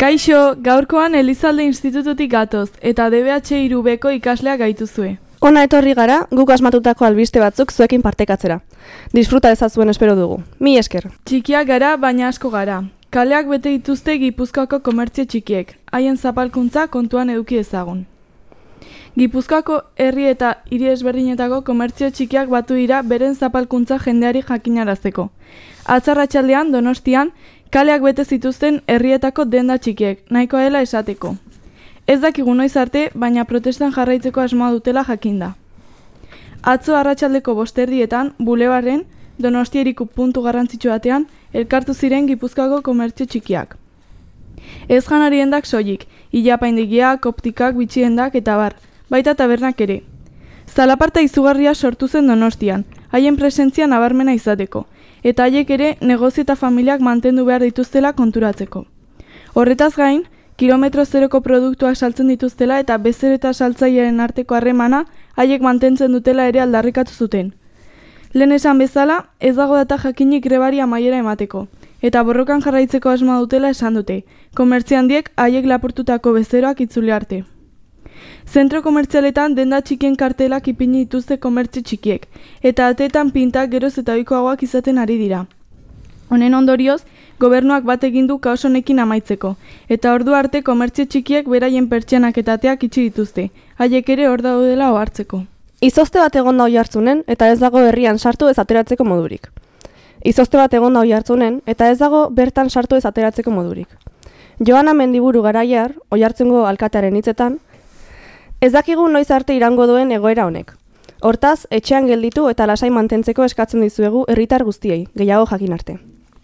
Kaixo, gaurkoan Elizalde Institututik gatoz eta DBH-3Bko ikasleak gaituzue. Hona etorri gara, guk asmatutako albiste batzuk zuekin partekatzera. Disfruta ezazuen espero dugu. Mi esker. Txikiak gara, baina asko gara. Kaleak bete dituzte Gipuzkoako komertzio txikiek, haien zapalkuntza kontuan eduki ezagun. Gipuzkoako herri eta hiri ezberdinetako komertzio txikiak batu dira beren zapalkuntza jendeari jakinarazteko. Atzarratsaldean Donostian, kaleak bete zituzten herrietako denda txikiek, nahikoa dela esateko. Ez dakigu noiz arte, baina protestan jarraitzeko asmoa dutela jakinda. Atzo arratsaldeko 5:00 Bulebarren, Donostieriko puntu garrantzitsu batean, elkartu ziren Gipuzkoako komertzio txikiak. Ez janariendak soilik, ilapaindegiak, optikak, bitxiendak eta bar, baita tabernak ere. Zalaparta izugarria sortu zen Donostian, haien presentzia nabarmena izateko, eta haiek ere negozio eta familiak mantendu behar dituztela konturatzeko. Horretaz gain, kilometro zeroko produktuak saltzen dituztela eta bezero eta saltzailearen arteko harremana haiek mantentzen dutela ere aldarrikatu zuten. Lehen esan bezala, ez dago data jakinik grebari amaiera emateko, eta borrokan jarraitzeko asmoa dutela esan dute, komertzio handiek haiek lapurtutako bezeroak itzuli arte. Zentro komertzialetan denda txikien kartelak ipini dituzte komertzio txikiek, eta ateetan pintak geroz eta ohikoagoak izaten ari dira. Honen ondorioz, gobernuak bat egin du kaos honekin amaitzeko, eta ordu arte komertzio txikiek beraien pertsianak eta ateak itxi dituzte, haiek ere hor daudela ohartzeko. Izozte bat egon da Oiartzunen eta ez dago herrian sartu ez ateratzeko modurik. Izozte bat egon da Oiartzunen eta ez dago bertan sartu ez ateratzeko modurik. Joana Mendiburu Garaiar, Oiartzungo alkatearen hitzetan, ez dakigu noiz arte irango duen egoera honek. Hortaz, etxean gelditu eta lasai mantentzeko eskatzen dizuegu herritar guztiei, gehiago jakin arte.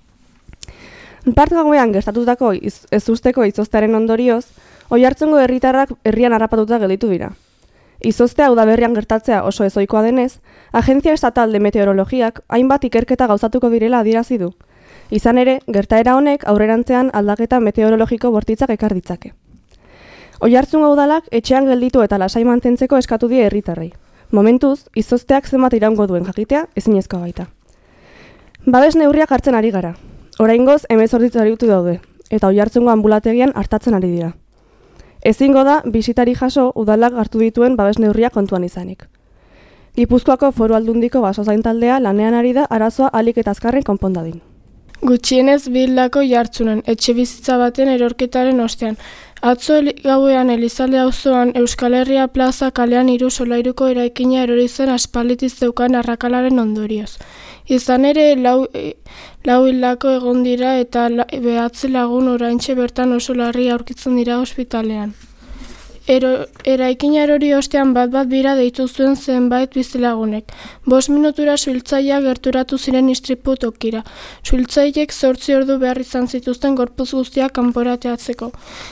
Part gauean gertatutako ezusteko izoztearen ondorioz, Oiartzungo herritarrak herrian harrapatuta gelditu dira. Izoztea udaberrian gertatzea oso ezoikoa denez, Agentzia Estatal de Meteorologiak hainbat ikerketa gauzatuko direla adierazi du. Izan ere, gertaera honek aurrerantzean aldaketa meteorologiko bortitzak ekar ditzake. Oiartzungo udalak etxean gelditu eta lasai mantentzeko eskatu die herritarrei. Momentuz, izozteak zenbat iraungo duen jakitea ezinezkoa baita. Babes neurriak hartzen ari gara. Oraingoz 18 zauritu daude, eta Oiartzungo anbulategian artatzen ari dira. Ezingo da bisitari jaso udalak hartu dituen babes neurriak kontuan izanik. Gipuzkoako Foru Aldundiko basozain taldea lanean ari da arazoa ahalik eta azkarren konpondadin. Gutxienez bildako Jartzunen, etxe bizitza baten erorketaren ostean. Atzo gauean Elizalde auzoan Euskal Herria plaza kalean 3 solairuko eraikina erori zen aspalditik zeukan arrakalaren ondorioz. Izan ere, lau hildako egon dira eta 9 lagun oraintxe bertan oso larri aurkitzen dira ospitalean. Eraikina erori ostean bat bira deitu zuen zenbait bizilagunek. 5 minutura suhiltzaileak gerturatu ziren istripu tokira. Suhiltzaileek 8 ordu behar izan zituzten gorputz guztiak kanporatzeko.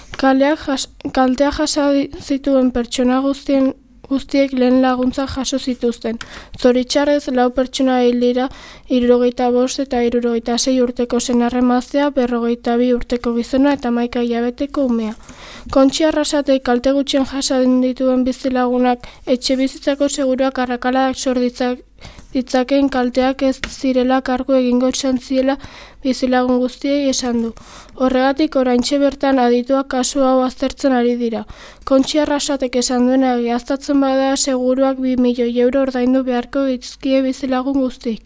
Kalteak jasa zituen pertsona guztiek lehen laguntza jaso zituzten. Zoritxarrez 4 pertsona hil dira, 75 eta 76 urteko senarremaztea, 42 urteko gizona eta 11 hilabeteko umea. Kontxi Arrasatei kalte gutxien jasan dituen bizilagunak etxe bizitzako seguruak arrakaladak sor ditzakeen kalteak ez zirela kargu egingo izan ziela bizilagun guztiei esan du. Horregatik oraintxe bertan adituak kasu hau aztertzen ari dira. Kontxi Arrasatek esan duena egiaztatzen bada seguruak 2 milioi euro ordaindu beharko dizkie bizilagun guztiek.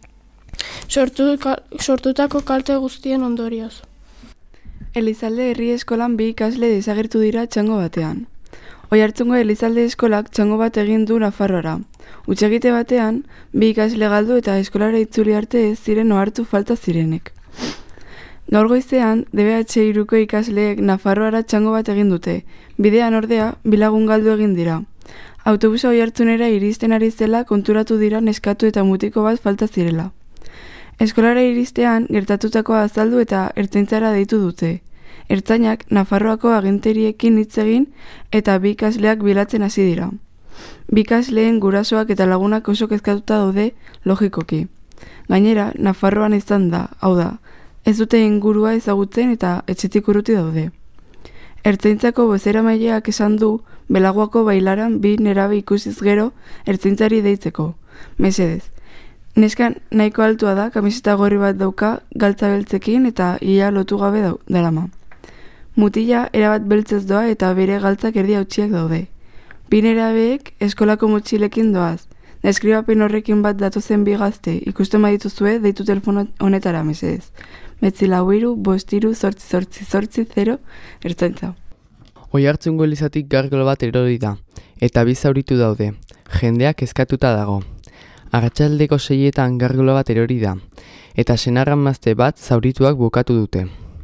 Sortutako kalte guztien ondorioz. Elizalde herri eskolan 2 ikasle desagertu dira txango batean. Oiartzungo Elizalde eskolak txango bat egin du Nafarroara. Hutsegite batean, 2 ikasle galdu eta eskolara itzuli arte ez ziren ohartu falta zirenek. Gaur goizean, DBH-3Bko ikasleek Nafarroara txango bat egin dute. Bidean ordea, 2 lagun galdu egin dira. Autobusa Oiartzunera iristen ari zela konturatu dira neskatu eta mutiko bat falta zirela. Eskolara iristean gertatutakoa azaldu eta ertzaintzara deitu dute. Ertzainak Nafarroako aginteriekin hitz egin eta 2 ikasleak bilatzen hasi dira. 2 ikasleen gurasoak eta lagunak oso kezkatuta daude logikoki. Gainera, Nafarroan izan da, hau da, ez dute ingurua ezagutzen eta etxetik urruti daude. Ertzaintzako bozeramaileak esan du Belagoako bailaran 2 nerabe ikusiz gero ertzaintzari deitzeko. Mesedez. Neskan nahiko altua da, kamiseta gorri bat dauka, galtza beltzekin eta ia lotu gabe darama. Mutila erabat beltzez doa eta bere galtzak erdi hautsiak daude. Bi nerabeek eskolako motxilekin doaz. Deskribapen horrekin bat datozen bi gazte ikusten badituzue deitu telefono honetara mesedez. 943-538-880 Ertzaintza. Oiartzungo elizatik gargolo bat erori da, eta bi zauritu daude. Jendeak eskatuta dago. Arratsaldeko 6etan gargolo bat erori da, eta senarramazte bat zaurituak bukatu dute.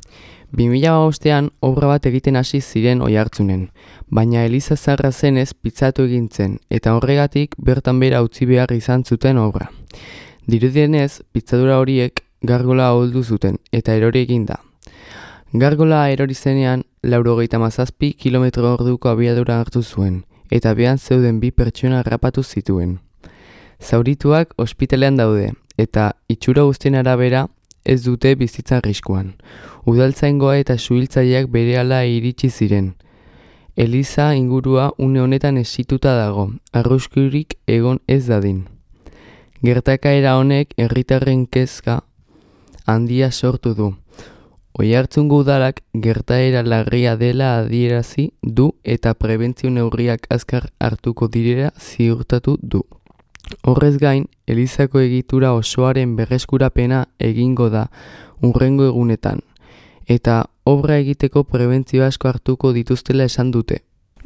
2005ean obra bat egiten hasi ziren Oiartzunen, baina eliza zaharra zenez pitzatu egin zen, eta horregatik bertan bera utzi behar izan zuten obra. Dirudienez, pitzadura horiek gargola aholdu zuten, eta erori egin da. Gargola erori zenean 97 km/h abiadura hartu zuen, eta behan zeuden bi pertsona harrapatu zituen. Zaurituak ospitalean daude, eta itxura guztien arabera ez dute bizitza arriskuan. Udaltzaingoa eta suhiltzaileak berehala iritsi ziren. Eliza ingurua une honetan esituta dago, arriskurik egon ez dadin. Gertakaera honek herritarren kezka handia sortu du. Oiartzungo udalak gertaera larria dela adierazi du eta prebentzio neurriak azkar hartuko direla ziurtatu du. Horrez gain, elizako egitura osoaren berreskurapena egingo da hurrengo egunetan, eta obra egiteko prebentzio asko hartuko dituztela esan dute.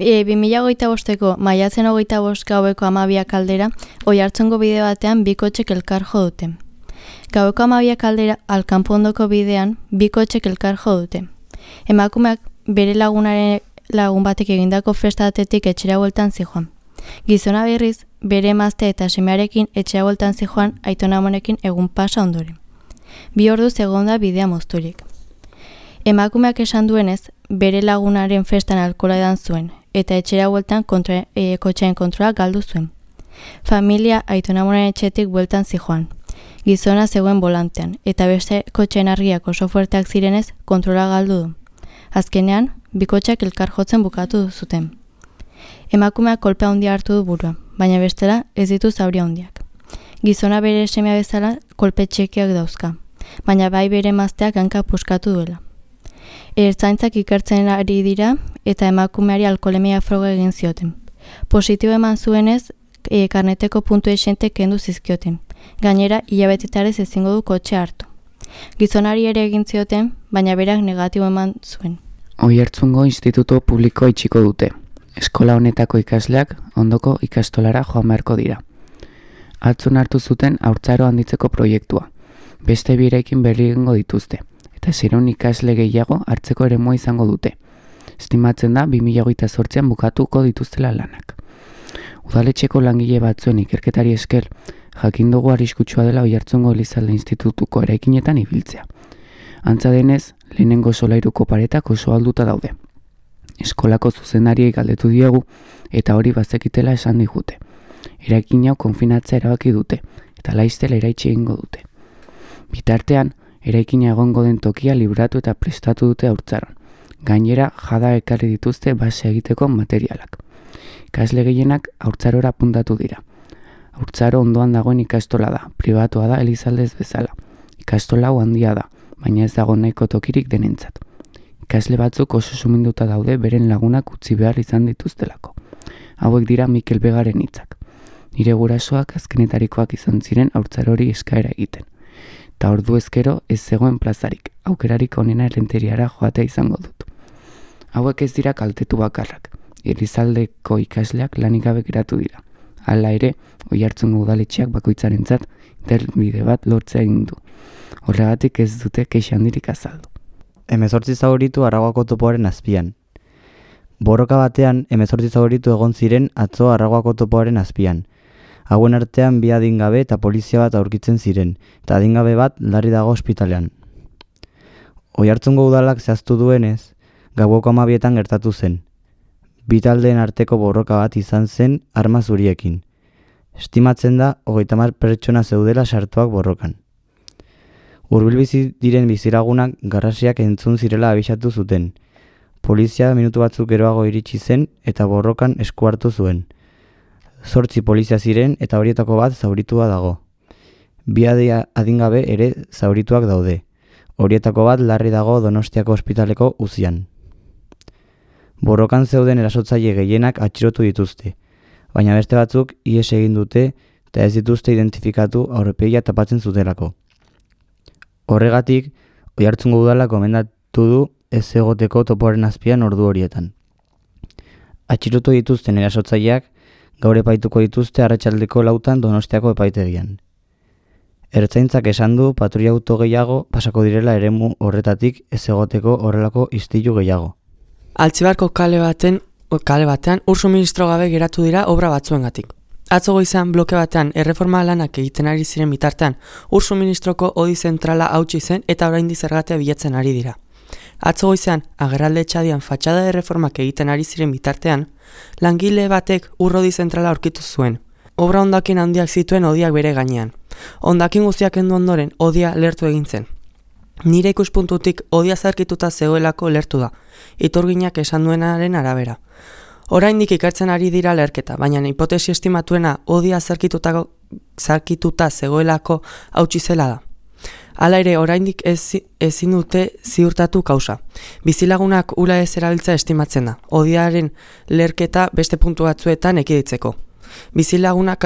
2025ko maiatzen 25 gaueko 12 aldera, Oiartzungo bide batean bi kotxek elkar jo dute. Gaueko 12 aldera, Alkanpondoko bidean, bi kotxek elkar jo dute. Emakumeak bere lagun batek egindako festatetik etxera bueltan zijoan. Gizona berriz, bere emazte eta semearekin etxera bueltan zijoan aitonamonekin egun pasa ondoren. 2 orduz egon da bidea mozturik. Emakumeak esan duenez, bere lagunaren festan alkohola edan zuen, eta etxera bueltan kotxearen kontrola galdu zuen. Familia aitonamonen etxetik bueltan zijoan. Gizona zegoen volantean, eta beste kotxearen argiak oso fuerteak zirenez kontrola galdu du. Azkenean, bi kotxeak elkar jotzen bukatu zuten. Emakumeak kolpe handia hartu du burua, baina bestela ez ditu zauri handiak. Gizona bere semea bezala kolpe txekiak dauzka, baina bai bere emazteak hanka puskatu duela. Ertzaintzak ikertzen ari dira eta emakumeari alkoholemia froga egin zioten. Positibo eman zuenez, karneteko puntu esente kendu zizkioten. Gainera, hilabetetarez ezingo du kotxe hartu. Gizonari ere egin zioten, baina berak negatibo eman zuen. Oiartzungo instituto publikoa itxiko dute. Eskola honetako ikasleak ondoko ikastolara joan beharko dira. Atzun hartu zuten haurtzaro handitzeko proiektua. Beste bi eraikin berri egingo dituzte, eta 600 ikasle gehiago hartzeko eremua izango dute. Estimatzen da 2028an bukatuko dituztela lanak. Udaletxeko langile batzuen ikerketari esker, jakin dugu arriskutsua dela Oiartzungo Elizalde Institutuko eraikinetan ibiltzea. Antza denez, lehenengo solairuko paretak oso alduta daude. Eskolako zuzendariei galdetu diegu eta hori bazekitela esan digute. Eraikin hau konfinatzea erabaki dute eta laiztela eraitsi egingo dute. Bitartean, eraikina egongo den tokia libratu eta prestatu dute haurtzaron. Gainera, jada ekarri dituzte base egiteko materialak. Ikasle gehienak haurtzarora apuntatu dira. Haurtzaro ondoan dagoen ikastola da, pribatua da Elizaldez bezala. Ikastola hau handia da, baina ez dago nahiko tokirik denentzat. Ikasle batzuk oso suminduta daude beren lagunak utzi behar izan dituztelako. Hauek dira Mikel Begaren hitzak. Nire gurasoak azkenetarikoak izan ziren haurtzarori eskaera egiten. Eta ordu ezkero ez zegoen plazarik, aukerarik onena errenteriara joatea izango dut. Hauek ez dira kaltetu bakarrak. Elizaldeko ikasleak lanik gabe geratu dira. Hala ere, Oiartzungo udaletxeak bakoitzarentzat interbide bat lortzea egin du. Horregatik ez dute kexa handirik azaldu. 18 zauritu Arraguako topoaren azpian. Borroka batean 18 zauritu egon ziren atzo Arraguako topoaren azpian. Hauen artean bi adingabe eta polizia bat aurkitzen ziren, eta adingabe bat larri dago ospitalean. Oiartzungo udalak zehaztu duenez, gaueko 12etan gertatu zen. Bi taldeen arteko borroka bat izan zen arma zuriekin. Estimatzen da 30 pertsona zeudela sartuak borrokan. Hurbilbizi diren bizilagunak garrasiak entzun zirela abisatu zuten. Polizia minutu batzuk geroago iritsi zen eta borrokan esku hartu zuen. 8 polizia ziren eta horietako bat zauritua dago. Bi adingabe ere zaurituak daude. Horietako bat larri dago Donostiako ospitaleko uzian. Borrokan zeuden erasotzaile gehienak atxilotu dituzte, baina beste batzuk ihes egin dute eta ez dituzte identifikatu aurpegia tapatzen zutelako. Horregatik, Oiartzungo udalak gomendatu du ez egoteko topoaren azpian ordu horietan. Atxilotu dituzten erasotzaileak gaur epaituko dituzte arratsaldeko 4 Donostiako epaitegian. Ertzaintzak esan du patrulla auto gehiago pasako direla eremu horretatik ez egoteko horrelako istilu gehiago. Altzibarko kale batean ur suministro gabe geratu dira obra batzuengatik. Atzo goizean bloke batean erreforma lanak egiten ari ziren bitartean, ur suministroko hodi zentrala hautsi zen eta oraindik zergatia bilatzen ari dira. Atzo goizean agerralde etxadian fatxada erreformak egiten ari ziren bitartean, langile batek ur hodi zentrala aurkitu zuen. Obra hondakin handiak zituen hodiak bere gainean. Hondakin guztiak kendu ondoren hodia lertu egin zen. Nire ikuspuntutik hodia zarkituta zegoelako lertu da, iturginak esan duenaren arabera. Oraindik ikertzen ari dira lerketa, baina hipotesi estimatuena hodia zarkituta zegoelako hautsi zela da. Hala ere, oraindik ezin dute ziurtatu kausa. Bizilagunak ura ez erabiltza estimatzen da, hodiaren lerketa beste puntu batzuetan ekiditzeko. Bizilagunak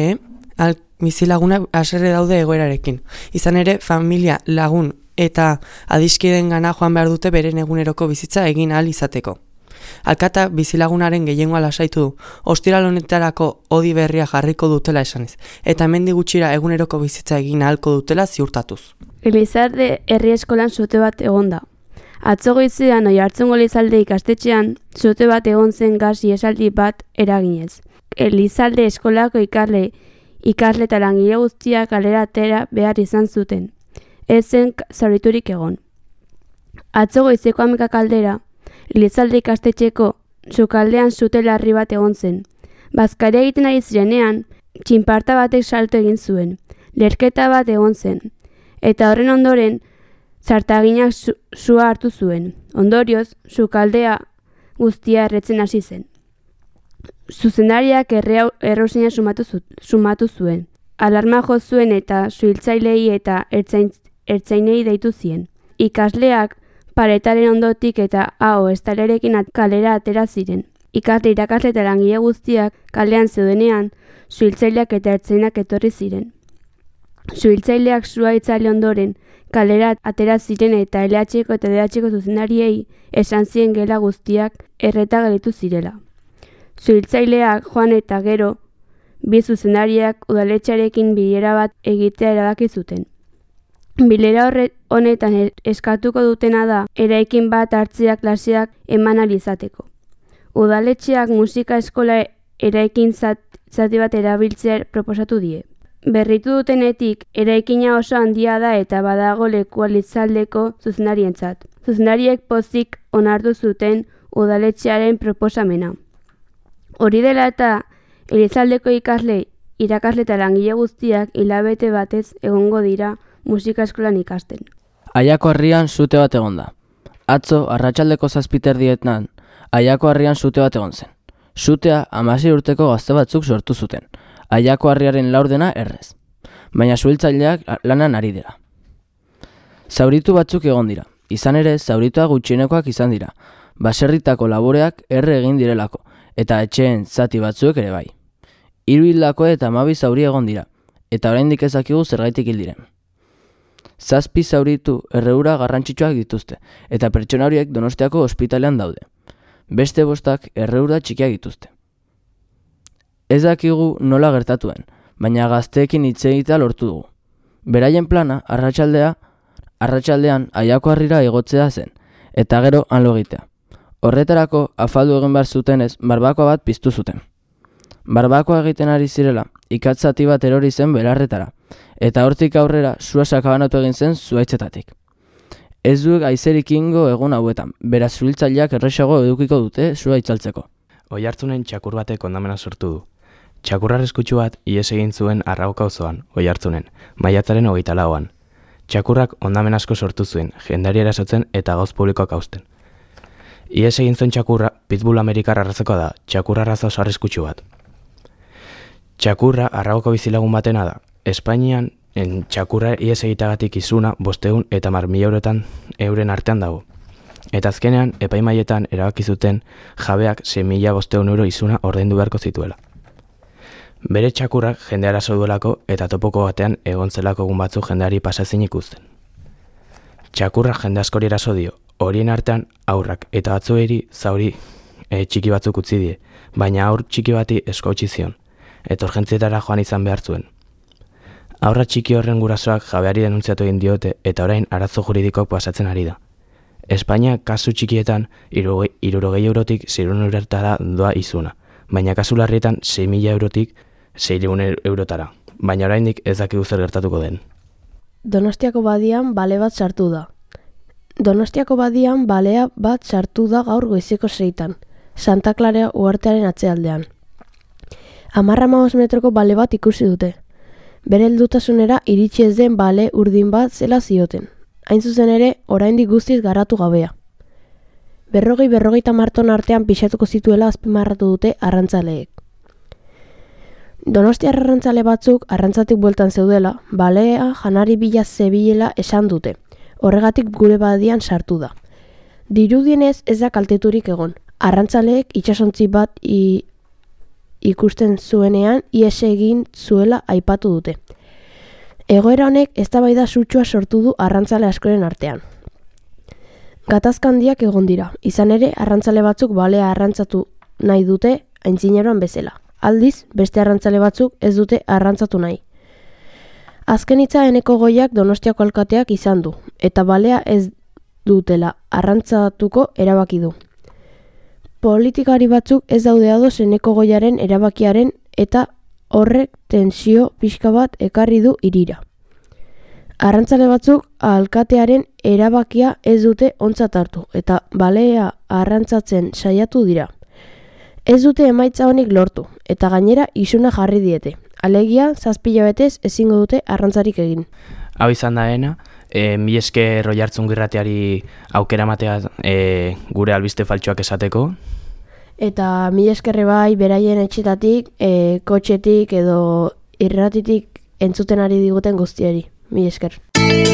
haserre daude egoerarekin. Izan ere, familia, lagun eta adiskideen gana joan behar dute beren eguneroko bizitza egin ahal izateko. Alkata bizilagunaren gehiengoa lasaitu du, ostiral honetarako hodi berria jarriko dutela esanez, eta hemendik gutxira eguneroko bizitza egin ahalko dutela ziurtatuz. Elizalde herri eskolan sute bat egon da. Atzo goizean Oiartzungo Elizalde ikastetxean sute bat egon zen gas iesaldi bat eraginez. Elizalde eskolako ikasle eta langile guztiak kalera atera behar izan zuten. Ez zen zauriturik egon. Atzo goizeko 11 aldera, Elizalde ikastetxeko sukaldean sute larri bat egon zen. Bazkaria egiten ari zirenean, txinparta batek salto egin zuen. Lerketa bat egon zen. Eta horren ondoren, zartaginak sua hartu zuen. Ondorioz, sukaldea guztia erretzen hasi zen. Zuzendariak errozina sumatu zuen. Alarma jo zuen eta suhiltzailei eta ertzainei deitu zien. Ikasleak paretaren ondotik eta estalerekin kalera atera ziren. Ikasle, irakasle eta langile guztiak kalean zeudenean, suhiltzaileak eta ertzainak etorri ziren. Suhiltzaileak sua itzali ondoren, kalera atera ziren eta LH-ko eta DH-ko zuzendariei esan zien gela guztiak erreta gelditu zirela. Suhiltzaileak joan eta gero, bi zuzendariak udaletxearekin bilera bat egitea erabaki zuten. Bilera honetan eskatuko dutena da, eraikin bat hartzea klaseak eman ahal izateko. Udaletxeak musika eskola eraikin zati bat erabiltzea proposatu die. Berritu dutenetik, eraikina oso handia da eta badago lekua Elizaldeko zuzendarientzat. Zuzendariek pozik onartu zuten udaletxearen proposamena. Hori dela eta Elizaldeko ikasle, irakasle eta langile guztiak hilabete batez egongo dira musika eskolan ikasten. Aiako harrian sute bat egon da. Atzo, arratsaldeko 7:00 Aiako harrian sute bat egon zen. Sutea 16 urteko gazte batzuk sortu zuten. Aiako harriaren laurdena errez. Baina suhiltzaileak lanan ari dira. Zauritu batzuk egon dira. Izan ere, zauritua gutxienekoak izan dira. Baserritako laboreak erre egin direlako, eta etxeen zati batzuek ere bai. 3 hildako eta 12 zauri egon dira, eta oraindik ez dakigu zergaitik hil diren. 7 zauritu erreura garrantzitsuak dituzte, eta pertsona horiek Donostiako ospitalean daude. Beste 5 erreura txikiak dituzte. Ez dakigu nola gertatuen, baina gazteekin hitz egitea lortu dugu. Beraien plana arratsaldean Aiako harrira igotzea zen, eta gero han lo egitea. Horretarako afaldu egin behar zutenez barbakoa bat piztu zuten. Barbakoa egiten ari zirela, ikatzati bat erori zen belarretara, eta hortik aurrera sua sakabanatu egin zen zuaitzetatik. Ez du haizerik ingo egun hauetan, beraz suhiltzaileak erresago edukiko dute sua itzaltzeko. Oiartzunen txakur batek hondamena sortu du. Txakur arriskutsu bat ihes egin zuen Arragoka auzoan, Oiartzunen, maiatzaren 24an. Txakurrak hondamen asko sortu zuen, jendeari erasotzen eta gauz publikoak hausten. Ihes egin zuen txakurra, pitbull amerikar arrazekoa da, txakurra arraza oso arriskutsu bat. Txakurra Arragoko bizilagun batena da. Espainian, txakurra ihes egitagatik izuna 500 eta 10.000 euren artean dago. Eta azkenean, epaimaietan erabaki zuten jabeak 6.500 euro izuna ordaindu beharko zituela. Bere txakurrak jendea eraso duelako eta topoko batean egon zelako egun batzuk jendeari pasazin ikusten. Txakurrak jende askori eraso dio, horien artean haurrak eta batzuei zauri txiki batzuk utzi die, baina haur txiki bati esku hautsi zion, eta urgentzietara joan izan behar zuen. Haurra txiki horren gurasoak jabeari denuntziatu egin diote eta orain arazo juridikoak pasatzen ari da. Espainia kasu txikietan 60 eurotik 600 eurotara doa izuna, baina kasu larrietan 6.000 eurotik 600 eurotara, baina oraindik ez dakigu zer gertatuko den. Donostiako badian bale bat sartu da. Donostiako badian balea bat sartu da gaur goizeko 6:00, Santa Clara uhartearen atzealdean. 10-15 metroko bale bat ikusi dute. Bere heldutasunera iritsi ez den bale urdin bat zela zioten. Hain zuzen ere, oraindik guztiz garatu gabea. 40-50 ton artean pixatuko zituela azpimarratu dute arrantzaleek. Donostiar arrantzale batzuk arrantzatik bueltan zeudela, balea janari bila zebilela esan dute. Horregatik gure badian sartu da. Dirudienez ez da kalteturik egon. Arrantzaleek itsasontzi bat ikusten zuenean ihes egin zuela aipatu dute. Egoera honek eztabaida sutsua sortu du arrantzale askoren artean. Gatazka handiak egon dira, izan ere arrantzale batzuk balea arrantzatu nahi dute aintzineroan bezala. Aldiz, beste arrantzale batzuk ez dute arrantzatu nahi. Azken hitza Eneko Goiak Donostiako alkateak izan du, eta balea ez dutela arrantzatuko erabaki du. Politikari batzuk ez daude ados Eneko Goiaren erabakiaren eta horrek tensio pixka bat ekarri du hirira. Arrantzale batzuk alkatearen erabakia ez dute ontzat hartu eta balea arrantzatzen saiatu dira. Ez dute emaitza honik lortu eta gainera isuna jarri diete. Alegia 7 hilabetez ezingo dute arrantzarik egin. Hau izan daena, mila esker Oiartzun irratiari aukera ematea gure albiste faltsuak esateko. Eta mila eskerre bai beraien etxetatik, kotxetik edo irratitik entzuten ari diguten guztiari. Mila esker.